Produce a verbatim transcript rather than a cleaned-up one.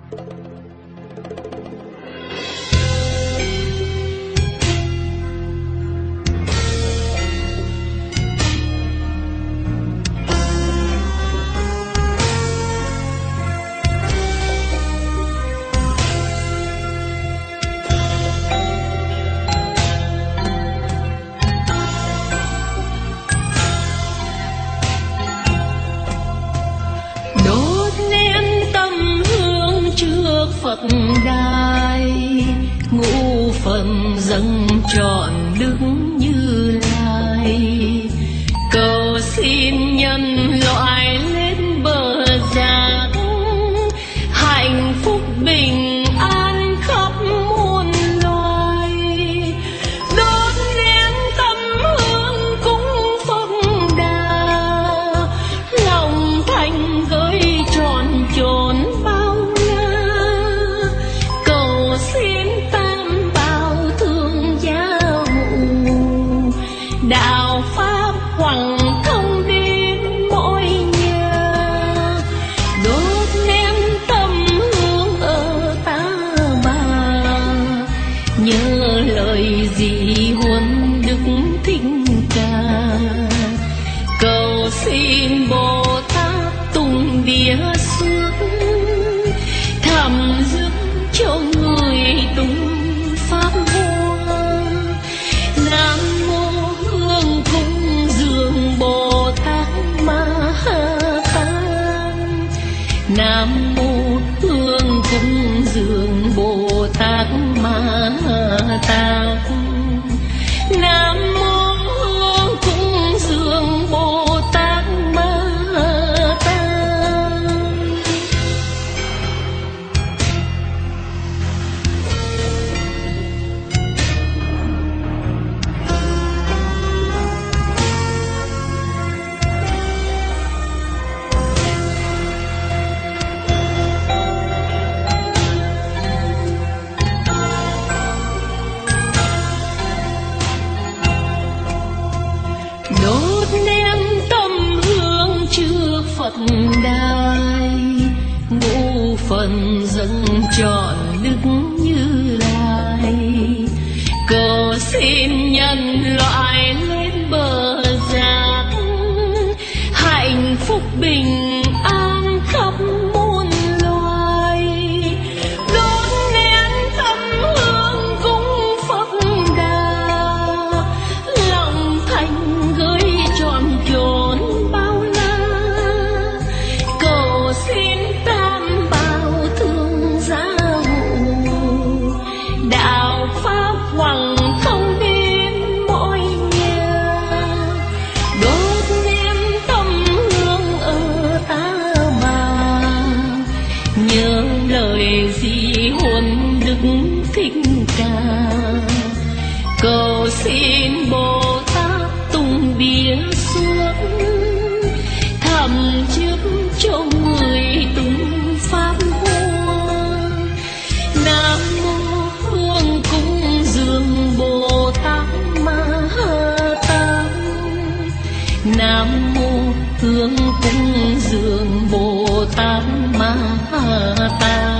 Phật đài ngũ phần dâng trọn đức Như Lai, cầu xin nhân loại lên bờ giác, hạnh phúc bình an khắp muôn loài. Đốt nén tâm hương cúng Phật đà, lòng thành gửi trọn chốn bao đạo pháp hoằng thông đến mỗi nhà. Đốt nén tâm hương ở Ta Bà, nhớ lời dị huấn Đức Thích Ca, cầu xin Bồ Tát tung đĩa xuống, thầm giúp cho người tung pháp hoa. Nam Bồ Tát Ma Ha Tát, Nam mô Hương cúng dường Bồ Tát Ma Ha Tát, Nam mô Hương cúng dường Bồ Tát Ma Ha Tát. Đốt nén tâm hương trước Phật đài, ngũ phần dâng trọn đức Như Lai, cầu xin nhân loại lên bờ giác, hạnh phúc bình an khắp muôn loài. Đốt nén tâm hương cúng Phật đà, lòng thành gửi trọn chốn bao la, cầu xin tam bảo thương gia hộ, đạo pháp hoằng thông đến mỗi nhà. Đốt nén tâm hương ở Ta Bà, nhớ lời dị huấn Đức Thích Ca, cầu xin Bồ Tát tung đĩa xuống, thầm trước cho người tung pháp hoa. Nam mô Hương cúng dường Bồ Tát Ma Ha Tát, Nam mô Hương cúng dường Bồ Tát Ma Ha Tát.